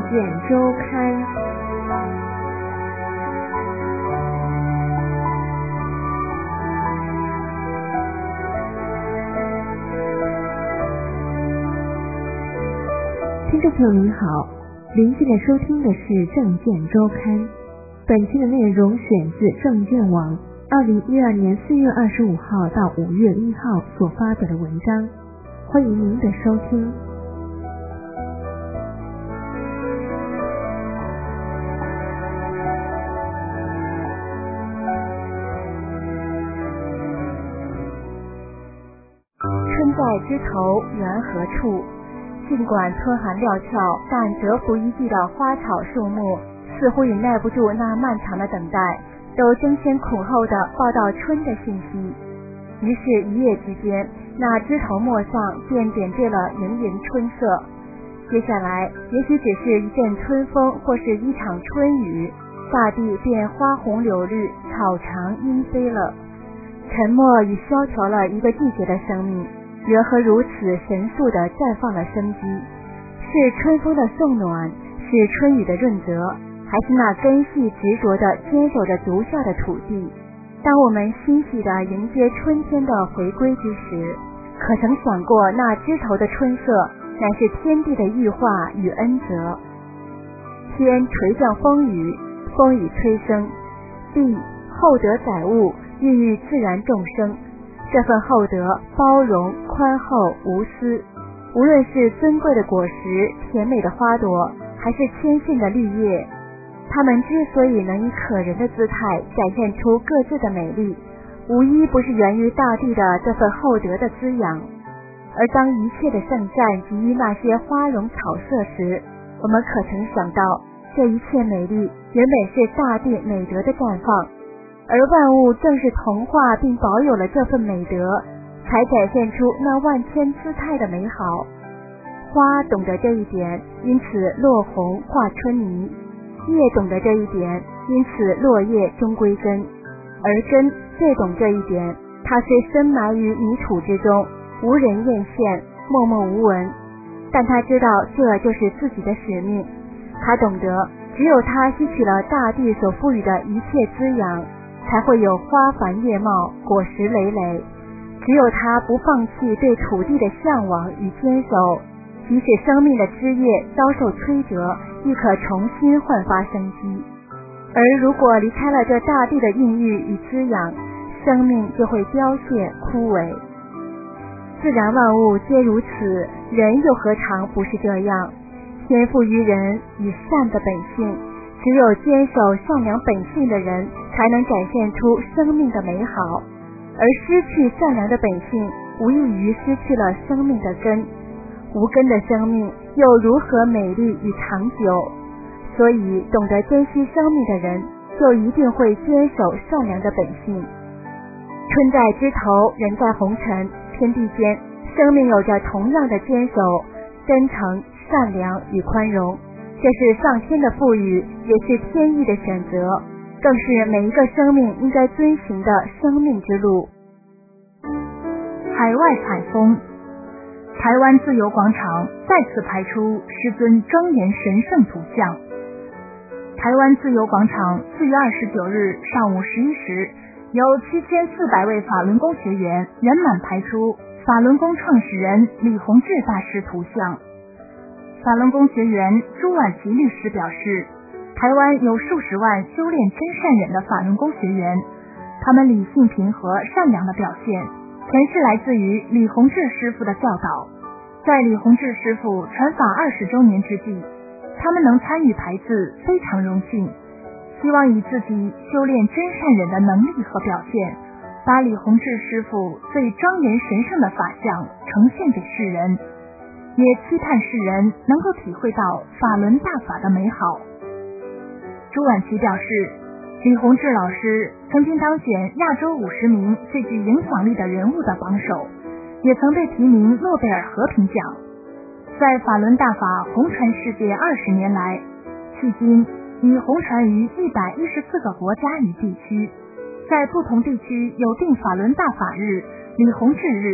见周刊。听众朋友您好，您现在收听的是证件周刊。本期的内容选自证件网2012年4月25号到5月1号所发表的文章，欢迎您的收听。春在枝头，缘何处？尽管春寒料峭，但蛰伏一地的花草树木似乎也耐不住那漫长的等待，都争先恐后地报道春的信息。于是一夜之间，那枝头末上便点缀了盈盈春色。接下来也许只是一阵春风，或是一场春雨，大地便花红柳绿，草长莺飞了。沉默已萧条了一个季节的生命，缘何如此神速地绽放了生机？是春风的送暖，是春雨的润泽，还是那根系执着地坚守着足下的土地？当我们欣喜地迎接春天的回归之时，可曾想过那枝头的春色乃是天地的预化与恩泽？天垂降风雨，风雨催生；地厚德载物，孕育自然众生。这份厚德包容、宽厚、无私，无论是尊贵的果实、甜美的花朵，还是谦逊的绿叶，它们之所以能以可人的姿态展现出各自的美丽，无一不是源于大地的这份厚德的滋养。而当一切的盛赞给予那些花容草色时，我们可曾想到，这一切美丽原本是大地美德的绽放，而万物正是同化并保有了这份美德，才展现出那万千姿态的美好。花懂得这一点，因此落红化春泥；叶懂得这一点，因此落叶终归根。而根最懂这一点，它虽深埋于泥土之中，无人艳羡，默默无闻，但他知道这就是自己的使命。他懂得，只有他吸取了大地所赋予的一切滋养，才会有花繁叶茂，果实累累。只有他不放弃对土地的向往与坚守，即使生命的枝叶遭受摧折，亦可重新焕发生机。而如果离开了这大地的孕育与滋养，生命就会凋谢枯萎。自然万物皆如此，人又何尝不是这样？天赋于人以善的本性，只有坚守善良本性的人，才能展现出生命的美好。而失去善良的本性，无异于失去了生命的根。无根的生命又如何美丽与长久？所以懂得珍惜生命的人，就一定会坚守善良的本性。春在枝头，人在红尘，天地间生命有着同样的坚守、真诚、善良与宽容。这是上天的赋予，也是天意的选择，更是每一个生命应该遵循的生命之路。 海外采风，台湾自由广场再次排出师尊庄严神圣图像。台湾自由广场4月29日上午11时，由7400位法轮功学员圆满排出法轮功创始人李洪志大师图像。法轮功学员朱婉琪律师表示，台湾有数十万修炼真善忍的法轮功学员，他们理性平和善良的表现，全是来自于李洪志师傅的教导。在李洪志师傅传法20周年之际，他们能参与排字，非常荣幸，希望以自己修炼真善忍的能力和表现，把李洪志师傅最庄严神圣的法相呈现给世人，也期盼世人能够体会到法轮大法的美好。朱婉琪表示，李洪志老师曾经当选亚洲50名最具影响力的人物的榜首，也曾被提名诺贝尔和平奖。在法轮大法红传世界20年来，迄今已红传于114个国家与地区，在不同地区有定法轮大法日、李洪志日、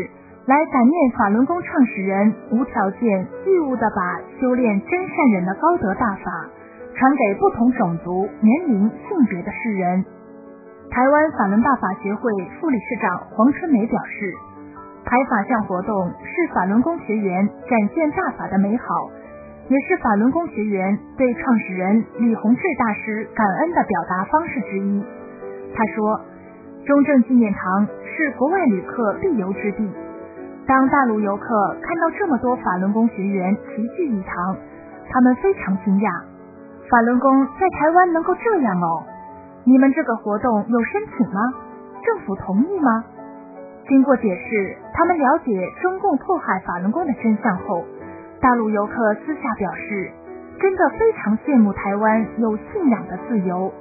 来感念法轮功创始人无条件义务地把修炼真善忍的高德大法传给不同种族、年龄、性别的世人。台湾法轮大法协会副理事长黄春梅表示，排法项活动是法轮功学员展现大法的美好，也是法轮功学员对创始人李洪志大师感恩的表达方式之一。他说，中正纪念堂是国外旅客必游之地，当大陆游客看到这么多法轮功学员齐聚一堂，他们非常惊讶，法轮功在台湾能够这样哦，你们这个活动有申请吗？政府同意吗？经过解释，他们了解中共迫害法轮功的真相后，大陆游客私下表示，真的非常羡慕台湾有信仰的自由。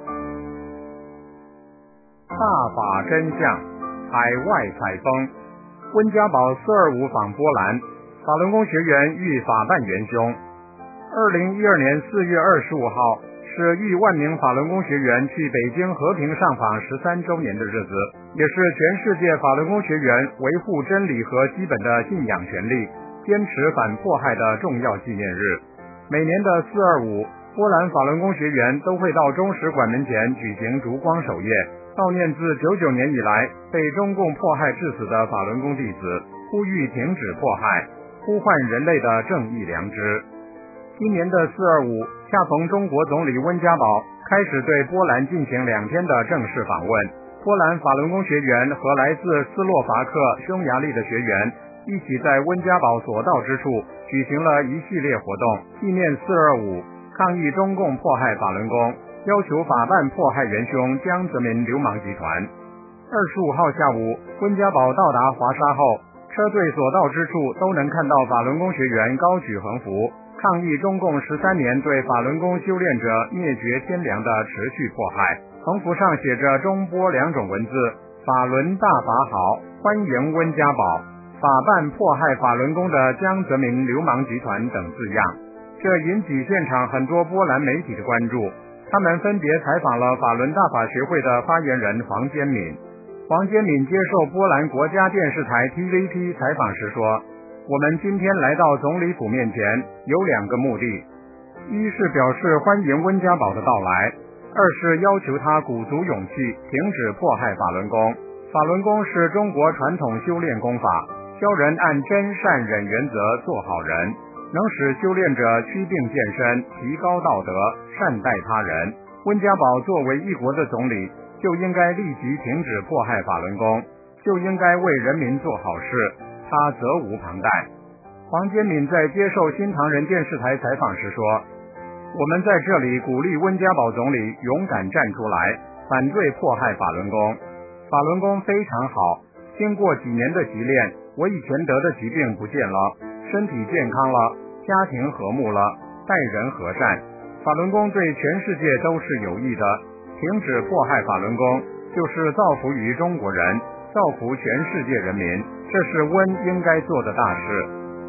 大法真相，海外采风。温家宝425访波兰，法轮功学员遇法办元凶。2012年4月25号是亿万名法轮功学员去北京和平上访13周年的日子，也是全世界法轮功学员维护真理和基本的信仰权利，坚持反迫害的重要纪念日。每年的425，波兰法轮功学员都会到中使馆门前举行烛光守夜，悼念自99年以来被中共迫害致死的法轮功弟子，呼吁停止迫害，呼唤人类的正义良知。今年的425恰逢中国总理温家宝开始对波兰进行2天的正式访问，波兰法轮功学员和来自斯洛伐克、匈牙利的学员一起在温家宝所到之处举行了一系列活动，纪念425，抗议中共迫害法轮功，要求法办迫害元凶江泽民流氓集团。25号下午，温家宝到达华沙后，车队所到之处都能看到法轮功学员高举横幅，抗议中共13年对法轮功修炼者灭绝天良的持续迫害。横幅上写着中波2种文字，法轮大法好，欢迎温家宝，法办迫害法轮功的江泽民流氓集团等字样。这引起现场很多波兰媒体的关注，他们分别采访了法轮大法学会的发言人黄坚敏。黄坚敏接受波兰国家电视台 TVT 采访时说，我们今天来到总理府面前有2个目的，一是表示欢迎温家宝的到来，二是要求他鼓足勇气停止迫害法轮功。法轮功是中国传统修炼功法，教人按真善忍原则做好人，能使修炼者祛病健身，提高道德，善待他人。温家宝作为一国的总理，就应该立即停止迫害法轮功，就应该为人民做好事，他责无旁贷。黄坚敏在接受新唐人电视台采访时说，我们在这里鼓励温家宝总理勇敢站出来，反对迫害法轮功。法轮功非常好，经过几年的习练，我以前得的疾病不见了，身体健康了，家庭和睦了，待人和善。法轮功对全世界都是有益的，停止迫害法轮功就是造福于中国人，造福全世界人民，这是温应该做的大事。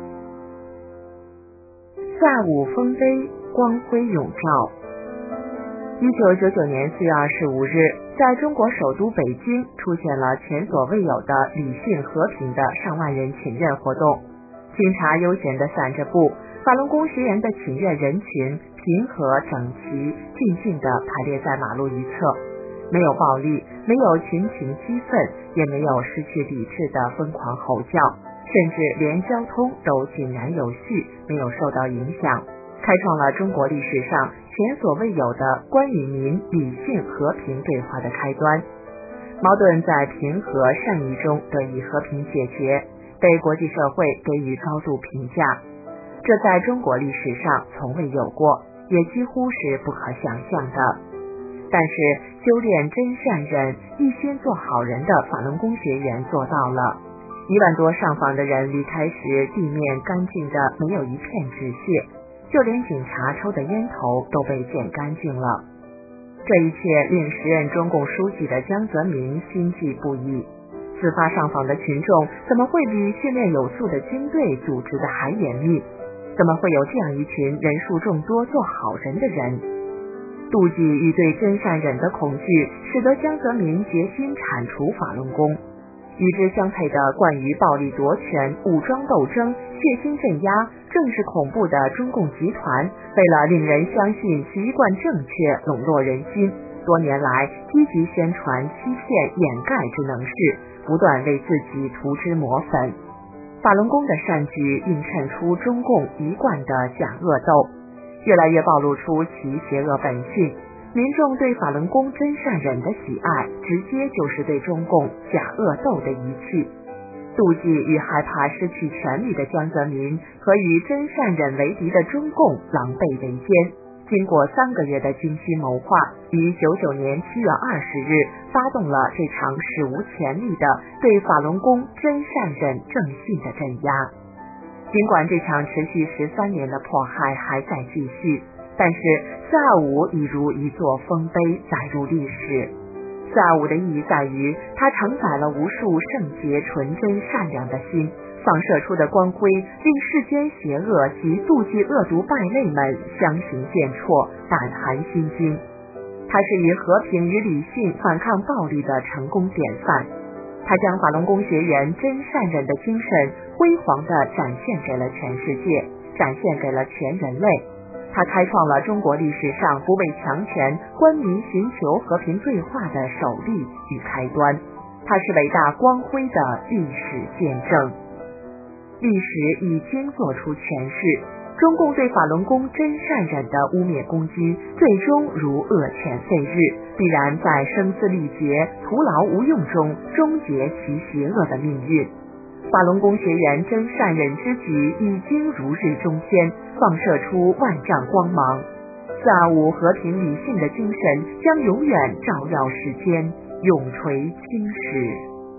下午风飞，光辉永照。1999年4月25日，在中国首都北京出现了前所未有的理性和平的上万人请愿活动。警察悠闲地散着步，法轮功学员的请愿人群平和整齐，静静地排列在马路一侧，没有暴力，没有群情激愤，也没有失去理智的疯狂吼叫，甚至连交通都井然有序，没有受到影响，开创了中国历史上前所未有的官与民理性和平对话的开端。矛盾在平和善意中得以和平解决，被国际社会给予高度评价，这在中国历史上从未有过，也几乎是不可想象的。但是修炼真善忍，一心做好人的法轮功学员做到了。1万多上访的人离开时，地面干净的没有一片纸屑，就连警察抽的烟头都被捡干净了。这一切令时任中共书记的江泽民心悸不已。自发上访的群众怎么会比训练有素的军队组织的还严密？怎么会有这样一群人数众多做好人的人？妒忌与对真善忍的恐惧，使得江泽民决心铲除法轮功。 与之相配的惯于暴力夺权、武装斗争、血腥镇压、政治恐怖的中共集团，为了令人相信其一贯正确、笼络人心，多年来积极宣传、欺骗、掩盖之能事，不断为自己涂脂抹粉。法轮功的善举映衬出中共一贯的假恶斗，越来越暴露出其邪恶本性。民众对法轮功真善忍的喜爱，直接就是对中共假恶斗的遗弃。妒忌与害怕失去权力的江泽民和与真善忍为敌的中共狼狈为奸，经过3个月的精心谋划，于99年7月20日发动了这场史无前例的对法轮功真善忍正信的镇压。尽管这场持续13年的迫害还在继续，但是425已如一座丰碑载入历史。425的意义在于，它承载了无数圣洁、纯真、善良的心，放射出的光辉令世间邪恶及妒忌恶毒败类们相形见绌，胆寒心惊。它是以和平与理性反抗暴力的成功典范。它将法轮功学员真善忍的精神辉煌地展现给了全世界，展现给了全人类。它开创了中国历史上不畏强权、官民寻求和平对话的首例与开端。它是伟大光辉的历史见证。历史已经做出诠释，中共对法轮功真善忍的污蔑攻击，最终如恶犬吠日，必然在声嘶力竭、徒劳无用中终结其邪恶的命运。法轮功学员真善忍之举已经如日中天，放射出万丈光芒。425和平理性的精神将永远照耀世间，永垂青史。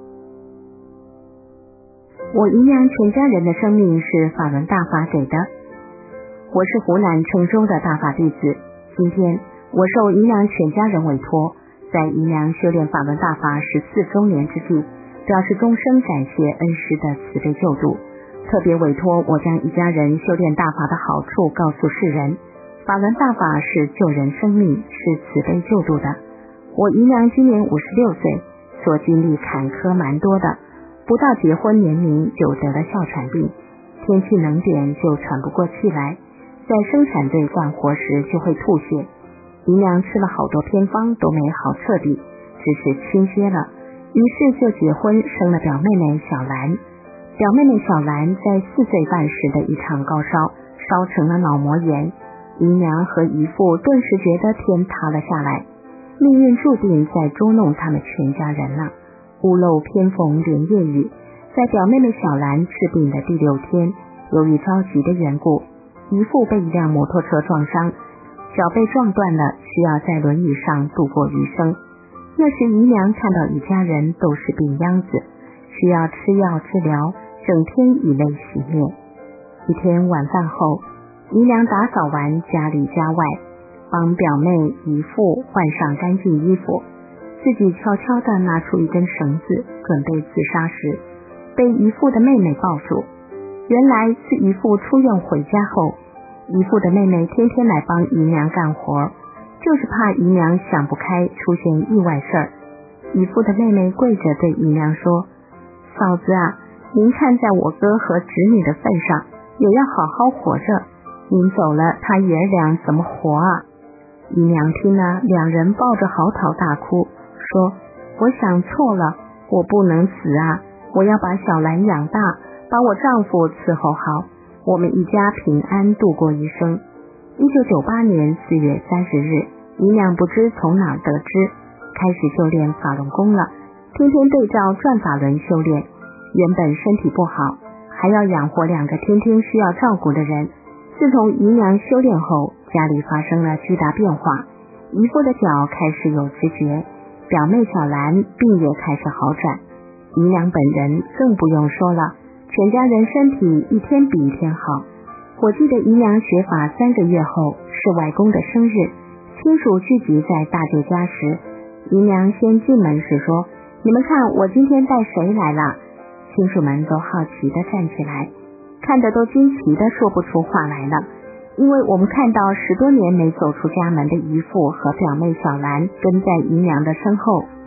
我姨娘全家人的生命是法轮大法给的。我是湖南郴州的大法弟子，今天我受姨娘全家人委托，在姨娘修炼法轮大法14周年之际，表示终生感谢恩师的慈悲救度，特别委托我将一家人修炼大法的好处告诉世人。法轮大法是救人生命，是慈悲救度的。我姨娘今年56岁，所经历坎坷蛮多的，不到结婚年龄就得了哮喘病，天气冷点就喘不过气来，在生产队干活时就会吐血。姨娘吃了好多偏方都没好彻底，只是轻些了，于是就结婚生了表妹妹小兰。表妹妹小兰在4岁半时的一场高烧，烧成了脑膜炎，姨娘和姨父顿时觉得天塌了下来，命运注定在捉弄他们全家人了。屋漏偏逢连夜雨，在表妹妹小兰治病的第6天，由于着急的缘故，姨父被一辆摩托车撞伤，脚被撞断了，需要在轮椅上度过余生。那时姨娘看到一家人都是病秧子，需要吃药治疗，整天以泪洗面。一天晚饭后，姨娘打扫完家里家外，帮表妹姨父换上干净衣服，自己悄悄地拿出一根绳子准备自杀时，被姨父的妹妹抱住。原来是姨父出院回家后，姨父的妹妹天天来帮姨娘干活，就是怕姨娘想不开出现意外事儿。姨父的妹妹跪着对姨娘说：“嫂子啊，您看在我哥和侄女的份上，也要好好活着，您走了他爷儿俩怎么活啊？”姨娘听了，两人抱着嚎啕大哭，说：“我想错了，我不能死啊，我要把小兰养大，把我丈夫伺候好，我们一家平安度过一生。”1998年4月30日，姨娘不知从哪得知，开始修炼法轮功了，天天对照转法轮修炼。原本身体不好，还要养活2个天天需要照顾的人。自从姨娘修炼后，家里发生了巨大变化，姨父的脚开始有知觉，表妹小兰病也开始好转，姨娘本人更不用说了，全家人身体一天比一天好。我记得姨娘学法3个月后是外公的生日，亲属聚集在大舅家时，姨娘先进门时说：“你们看我今天带谁来了？”亲属们都好奇地站起来，看得都惊奇地说不出话来了，因为我们看到10多年没走出家门的姨父和表妹小兰跟在姨娘的身后。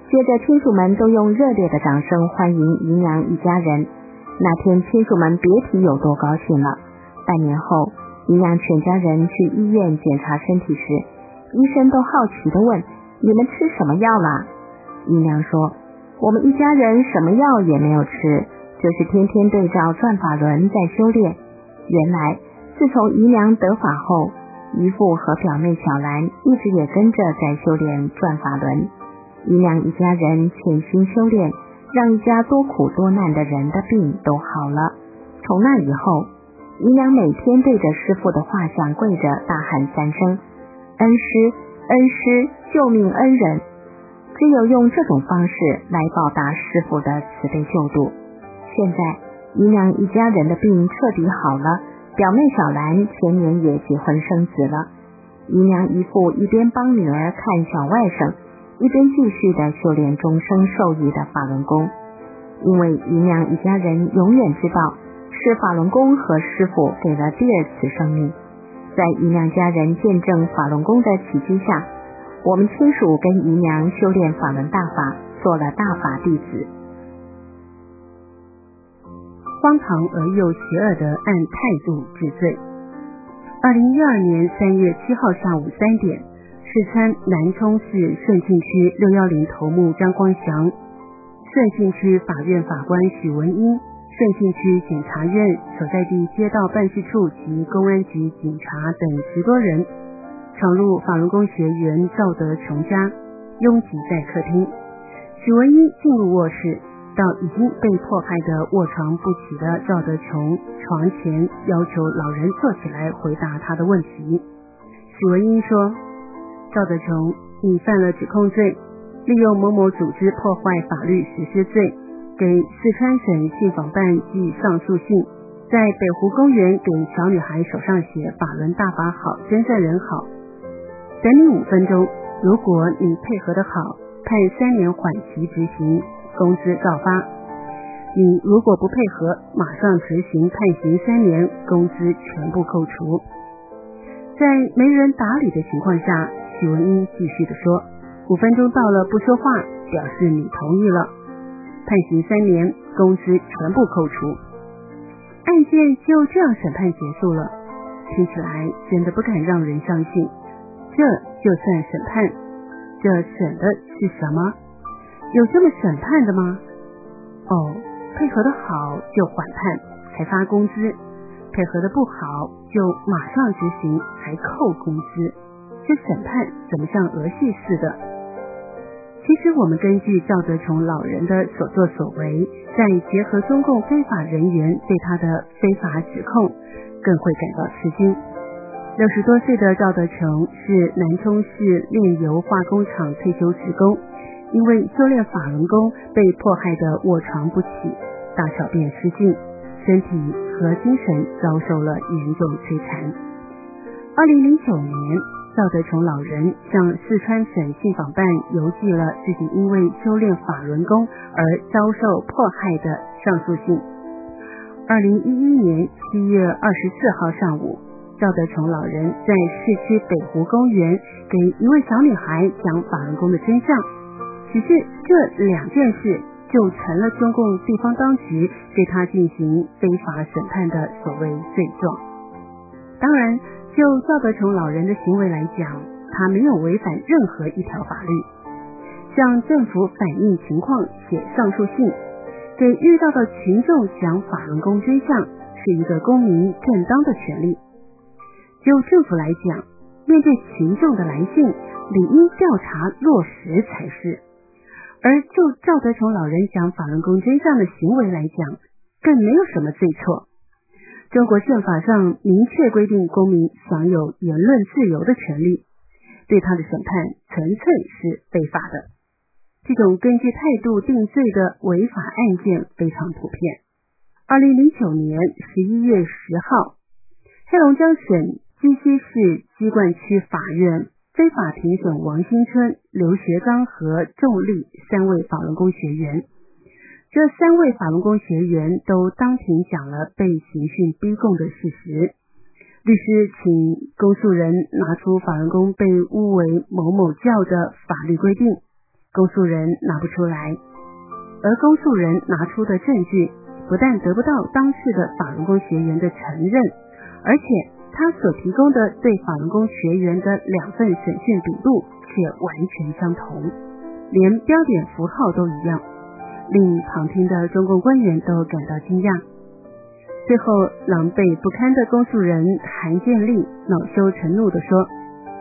接着亲属们都用热烈的掌声欢迎姨娘一家人。那天亲属们别提有多高兴了。半年后，姨娘全家人去医院检查身体时，医生都好奇地问：你们吃什么药啦？姨娘说：我们一家人什么药也没有吃，就是天天对照转法轮在修炼。原来自从姨娘得法后，姨父和表妹小兰一直也跟着在修炼转法轮。姨娘一家人潜心修炼，让一家多苦多难的人的病都好了。从那以后，姨娘每天对着师父的画像跪着大喊3声：恩师，恩师，救命恩人。只有用这种方式来报答师父的慈悲救度。现在姨娘一家人的病彻底好了，表妹小兰前年也结婚生子了。姨娘姨父一边帮女儿看小外甥，一边继续的修炼终生受益的法轮功。因为姨娘一家人永远知道，是法轮功和师父给了第二次生命。在姨娘家人见证法轮功的奇迹下，我们亲属跟姨娘修炼法轮大法，做了大法弟子。 荒唐而又邪恶的按态度治罪。2012年3月7号下午3点，四川南充市顺庆区610头目张光祥、顺庆区法院法官许文英、顺庆区检察院所在地街道办事处及公安局警察等10多人闯入法轮功学员赵德琼家，拥挤在客厅。许文英进入卧室，到已经被迫害的卧床不起的赵德琼床前，要求老人坐起来回答他的问题。许文英说：赵德琼，你犯了指控罪，利用某某组织破坏法律实施罪，给四川省信访办寄上诉信，在北湖公园给小女孩手上写法轮大法好，真正人好。等你5分钟，如果你配合得好，判3年缓期执行，工资照发。你如果不配合，马上执行判刑3年，工资全部扣除。在没人打理的情况下，许文英继续地说：5分钟到了不说话，表示你同意了。判刑3年，工资全部扣除。案件就这样审判结束了，听起来真的不敢让人相信。这就算审判，这审的是什么？有这么审判的吗？配合的好就缓判，还发工资；配合的不好就马上执行，还扣工资。这审判怎么像儿戏似的？其实我们根据赵德琼老人的所作所为，再结合中共非法人员对他的非法指控，更会感到吃惊。60多岁的赵德琼是南充市炼油化工厂退休职工，因为修炼法轮功被迫害的卧床不起，大小便失禁，身体和精神遭受了严重摧残。2009年，赵德琼老人向四川省信访办邮寄了自己因为修炼法轮功而遭受迫害的上诉信。2011年7月24号上午，赵德琼老人在市区北湖公园给一位小女孩讲法轮功的真相，只是这2件事就成了中共地方当局对他进行非法审判的所谓罪状。当然，就赵德琼老人的行为来讲，他没有违反任何一条法律。向政府反映情况写上诉信，给遇到的群众讲法轮功真相，是一个公民正当的权利。就政府来讲，面对群众的来信，理应调查落实才是。而就赵德琼老人讲法轮功真相的行为来讲，更没有什么罪错。中国宪法上明确规定公民享有言论自由的权利，对他的审判纯粹是非法的。这种根据态度定罪的违法案件非常普遍。2009年11月10号，黑龙江省鸡西市鸡冠区法院非法庭审王新春、刘学刚和仲立3位法轮功学员。这3位法轮功学员都当庭讲了被刑讯逼供的事实。律师请公诉人拿出法轮功被误为某某教的法律规定， 公诉人拿不出来，而公诉人拿出的证据不但得不到当事的法轮功学员的承认，而且他所提供的对法轮功学员的2份审讯笔录却完全相同，连标点符号都一样，令旁听的中共官员都感到惊讶。最后狼狈不堪的公诉人韩建立恼羞成怒地说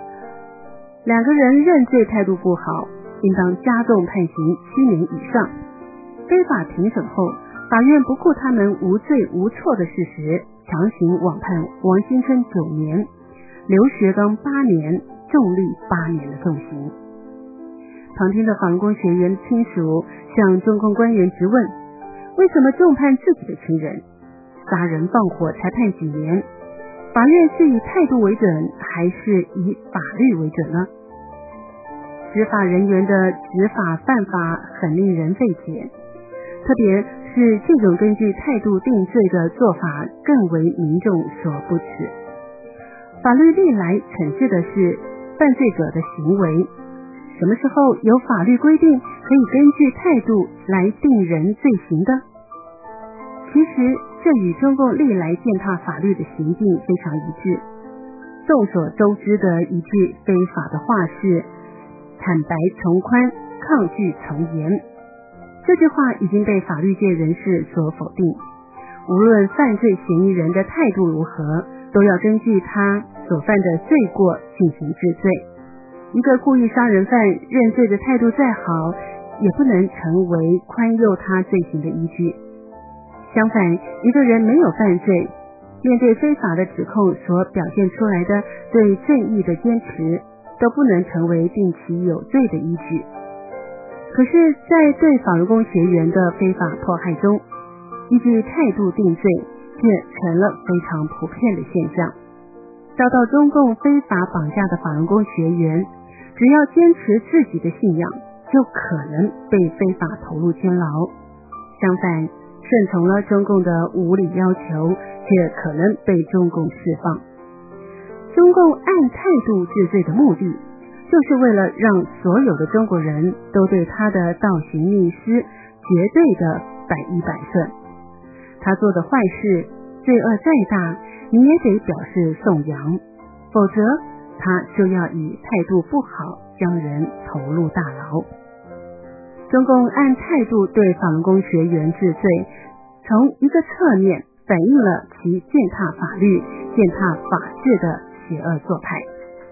，2个人认罪态度不好，应当加重判刑7年以上。非法庭审后，法院不顾他们无罪无错的事实，强行网判王新春9年，刘学刚8年，重律8年的重刑。旁听的法轮功学员亲属向中共官员质问，为什么重判自己的亲人？杀人放火才判几年？法院是以态度为准，还是以法律为准呢？执法人员的执法犯法很令人费解，特别是这种根据态度定罪的做法更为民众所不齿。法律历来惩治的是犯罪者的行为，什么时候有法律规定可以根据态度来定人罪行的？其实这与中共历来践踏法律的行径非常一致。众所周知的一句非法的话是坦白从宽，抗拒从严，这句话已经被法律界人士所否定。无论犯罪嫌疑人的态度如何，都要根据他所犯的罪过进行治罪。一个故意杀人犯认罪的态度再好，也不能成为宽宥他罪行的依据。相反，一个人没有犯罪，面对非法的指控所表现出来的对正义的坚持，都不能成为定其有罪的依据。可是在对法轮功学员的非法迫害中，依据态度定罪却成了非常普遍的现象。遭到中共非法绑架的法轮功学员，只要坚持自己的信仰，就可能被非法投入监牢。相反，顺从了中共的无理要求，却可能被中共释放。中共按态度治罪的目的，就是为了让所有的中国人都对他的倒行逆施绝对的100%顺。他做的坏事，罪恶再大，你也得表示颂扬，否则他就要以态度不好将人投入大牢。中共按态度对法轮功学员治罪，从一个侧面反映了其践踏法律、践踏法治的邪恶做派。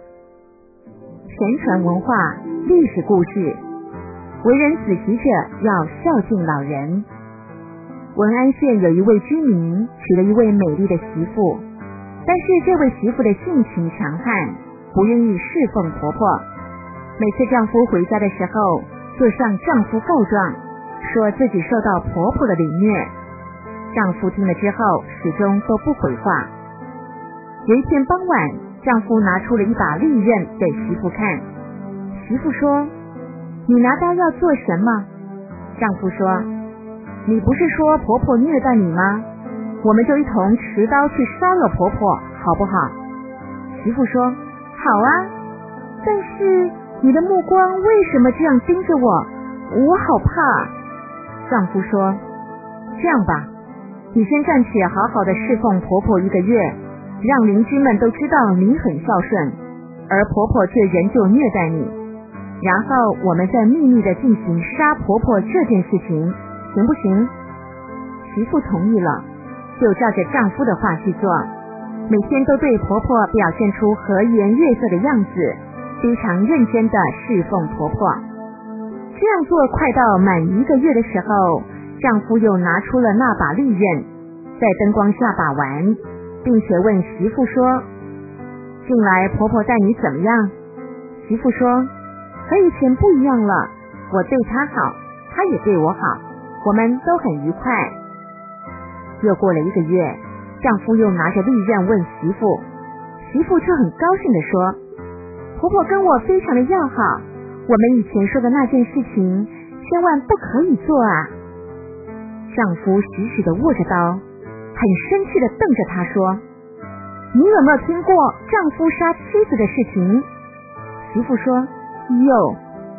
神传文化历史故事，为人子媳者要孝敬老人。文安县有一位居民娶了一位美丽的媳妇，但是这位媳妇的性情强悍，不愿意侍奉婆婆。每次丈夫回家的时候，就向丈夫告状，说自己受到婆婆的凌虐。丈夫听了之后始终都不回话。有一天傍晚，丈夫拿出了一把利刃给媳妇看。媳妇说，你拿刀要做什么？丈夫说，你不是说婆婆虐待你吗？我们就一同持刀去杀了婆婆，好不好？媳妇说，好啊，但是你的目光为什么这样盯着我？我好怕。丈夫说，这样吧，你先暂且好好的侍奉婆婆1个月，让邻居们都知道你很孝顺，而婆婆却仍旧虐待你，然后我们再秘密的进行杀婆婆这件事情，行不行？媳妇同意了，就照着丈夫的话去做，每天都对婆婆表现出和颜悦色的样子，非常认真的侍奉婆婆。这样做快到满1个月的时候，丈夫又拿出了那把利刃，在灯光下把玩，并且问媳妇说，近来婆婆待你怎么样？媳妇说，和以前不一样了，我对她好，她也对我好，我们都很愉快。又过了1个月，丈夫又拿着利刃问媳妇，媳妇却很高兴地说，婆婆跟我非常的要好，我们以前说的那件事情千万不可以做啊。丈夫死死地握着刀，很生气地瞪着她说，你有没有听过丈夫杀妻子的事情？媳妇说，有。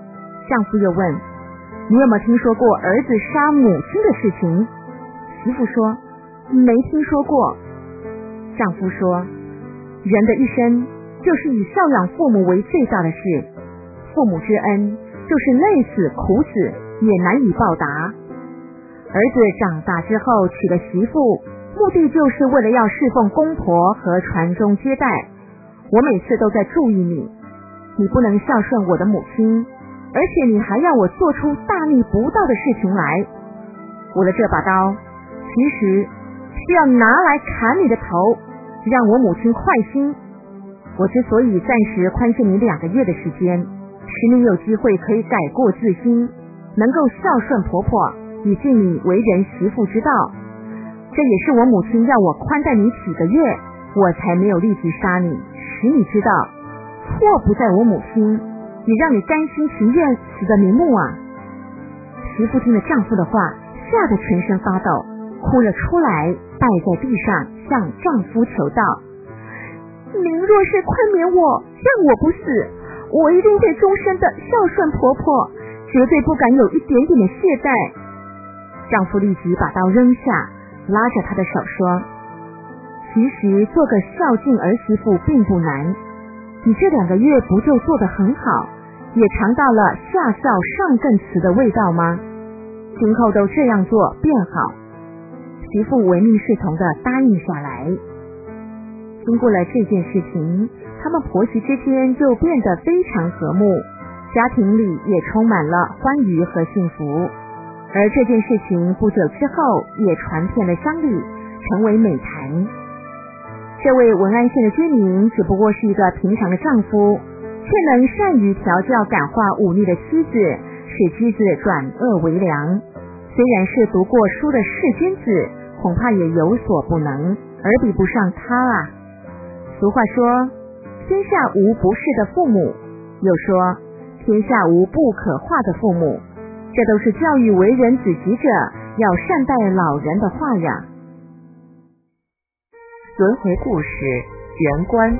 丈夫又问，你有没有听说过儿子杀母亲的事情？媳妇说，没听说过。丈夫说，人的一生就是以孝养父母为最大的事，父母之恩就是累死苦死也难以报答。儿子长大之后娶了媳妇，目的就是为了要侍奉公婆和传宗接代。我每次都在注意你，你不能孝顺我的母亲，而且你还要我做出大逆不道的事情来。我的这把刀其实是要拿来砍你的头，让我母亲快心。我之所以暂时宽限你2个月的时间，使你有机会可以改过自新，能够孝顺婆婆，以尽你为人媳妇之道。这也是我母亲要我宽待你几个月，我才没有立即杀你，使你知道错不在我母亲，也让你甘心情愿死的瞑目啊。媳妇听了丈夫的话，吓得全身发抖，哭了出来，拜在地上向丈夫求道，您若是宽免我，让我不死，我一定会终身的孝顺婆婆，绝对不敢有一点点的懈怠。丈夫立即把刀扔下，拉着她的手说，其实做个孝敬儿媳妇并不难，你这2个月不就做得很好，也尝到了下孝上更慈的味道吗？今后都这样做便好。媳妇唯命是从的答应下来。经过了这件事情，他们婆媳之间就变得非常和睦，家庭里也充满了欢愉和幸福。而这件事情不久之后也传遍了乡里，成为美谈。这位文安县的居民只不过是一个平常的丈夫，却能善于调教感化忤逆的妻子，使妻子转恶为良。虽然是读过书的世君子，恐怕也有所不能，而比不上他啊。俗话说，天下无不是的父母，又说天下无不可化的父母，这都是教育为人子媳者要善待老人的话呀。 轮回故事，元官。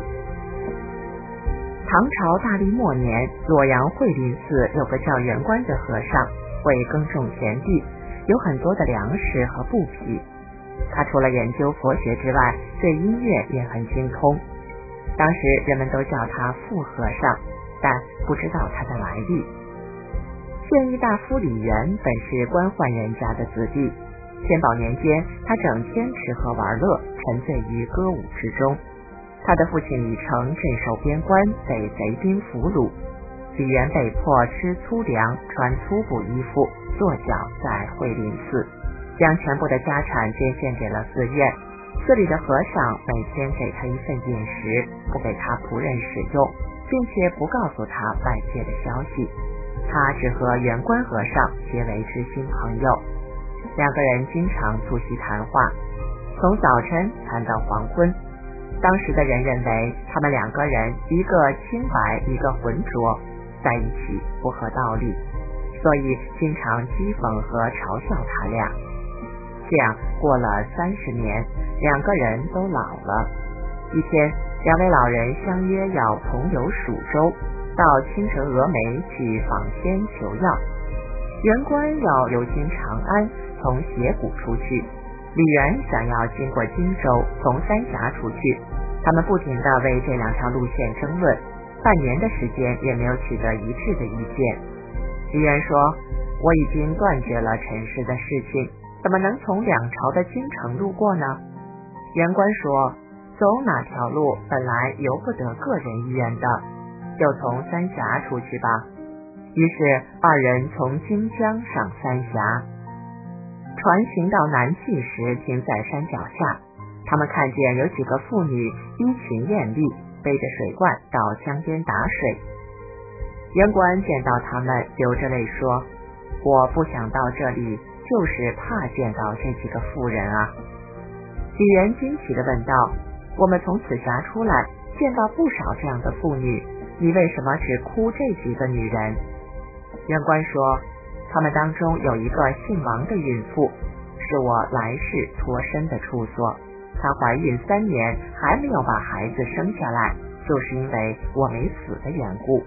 唐朝大历末年，洛阳惠林寺有个叫元官的和尚，会耕种田地，有很多的粮食和布匹。他除了研究佛学之外，对音乐也很精通。当时人们都叫他富和尚，但不知道他的来历。县医大夫李元本是官宦人家的子弟，天宝年间，他整天吃喝玩乐，沉醉于歌舞之中。他的父亲李成镇守边关，被贼兵俘虏，李元被迫吃粗粮，穿粗布衣服，落脚在惠林寺，将全部的家产捐献给了寺院。寺里的和尚每天给他一份饮食，不给他仆人使用，并且不告诉他外界的消息。他只和元官和尚结为知心朋友，两个人经常促膝谈话，从早晨谈到黄昏。当时的人认为他们两个人一个清白，一个浑浊，在一起不合道理，所以经常讥讽和嘲笑他俩。这样过了30年，两个人都老了。一天，两位老人相约要同游蜀州，到青城峨眉去访仙求药。元官要流经长安，从斜谷出去，李元想要经过荆州，从三峡出去。他们不停地为这两条路线争论，半年的时间也没有取得一致的意见。李元说，我已经断绝了尘世的事情，怎么能从两朝的京城路过呢？元官说，走哪条路本来由不得个人意愿的，就从三峡出去吧。于是二人从荆江上三峡，船行到南讫时停在山脚下。他们看见有几个妇女衣裙艳丽，背着水罐到江边打水。元官见到他们，流着泪说，我不想到这里，就是怕见到这几个妇人啊。李元惊奇地问道，我们从此峡出来，见到不少这样的妇女，你为什么只哭这几个女人？元官说，他们当中有一个姓王的孕妇，是我来世脱身的处所，她怀孕3年还没有把孩子生下来，就是因为我没死的缘故。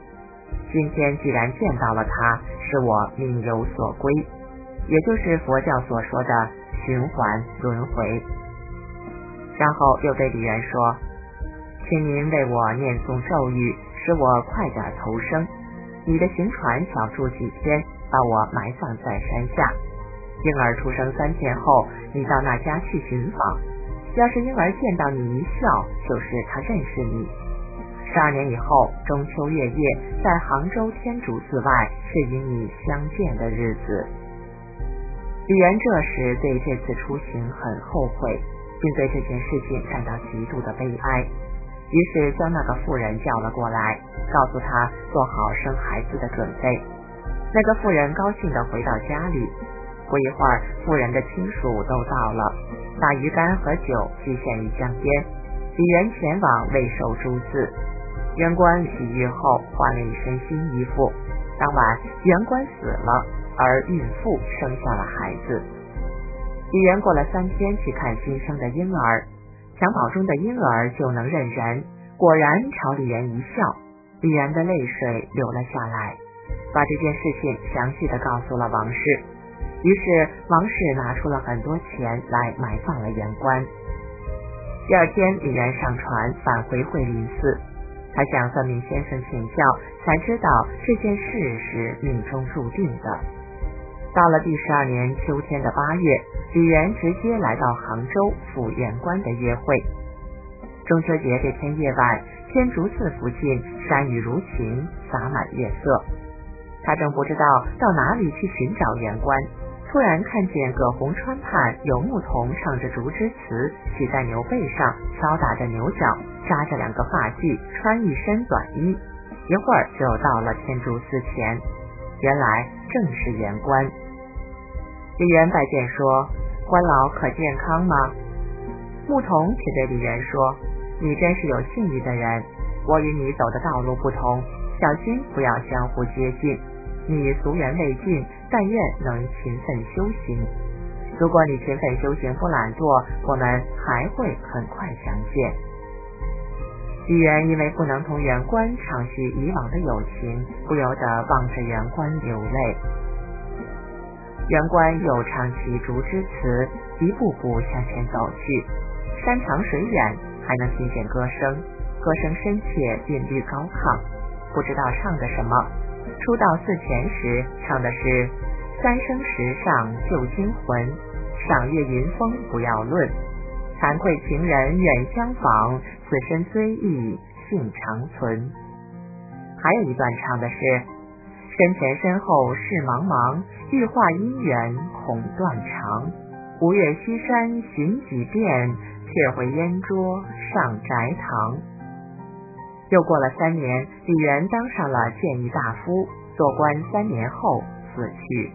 今天既然见到了他，是我命有所归，也就是佛教所说的循环轮回。然后又对李元说，请您为我念诵咒语，使我快点投生。你的行船小住几天，把我埋葬在山下。婴儿出生3天后，你到那家去寻访。要是婴儿见到你一笑，就是他认识你。12年以后，中秋月夜，在杭州天竺寺外是与你相见的日子。李元这时对这次出行很后悔，并对这件事情感到极度的悲哀，于是将那个妇人叫了过来，告诉他做好生孩子的准备。那个妇人高兴地回到家里，不一会儿，妇人的亲属都到了，把鱼竿和酒祭献于江边。李元前往未寿诸寺，元官洗浴后换了一身新衣服。当晚，元官死了，而孕妇生下了孩子。李元过了3天去看新生的婴儿，襁褓中的婴儿就能认人，果然朝李元一笑。李元的泪水流了下来，把这件事情详细地告诉了王氏。于是王氏拿出了很多钱来埋葬了元官。第2天，李元上船返回惠林寺，他向算命先生请教，才知道这件事是命中注定的。到了第12年秋天的8月，李元直接来到杭州赴元官的约会。中秋节这天夜晚，天竺寺附近山雨如晴，洒满月色。他正不知道到哪里去寻找元官，突然看见葛洪川畔有牧童唱着竹枝词，骑在牛背上，敲打着牛角，扎着2个发髻，穿一身短衣，一会儿就到了天竺寺前。原来正是元官。李元拜见说，官老可健康吗？牧童却对李元说，你真是有幸运的人，我与你走的道路不同，小心不要相互接近。你俗缘未尽，但愿能勤奋修行。如果你勤奋修行不懒惰，我们还会很快相见。李元因为不能同元官长续以往的友情，不由得望着元官流泪。元官又唱起竹枝词，一步步向前走去。山长水远，还能听见歌声，歌声深切，韵律高亢，不知道唱的什么。初到寺前时，唱的是三生石上旧精魂，赏月云峰不要论，惭愧情人远相访，此身虽异性长存。还有一段唱的是身前身后事茫茫，欲化姻缘恐断肠，吴越西山寻几遍，却回燕桌上宅堂。又过了3年，李元当上了谏议大夫，做官3年后死去。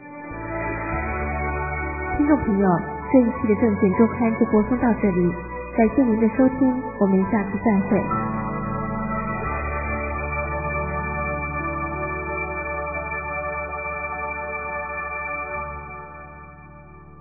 听众朋友，这一期的证券周刊就播送到这里，感谢您的收听，我们下次再会。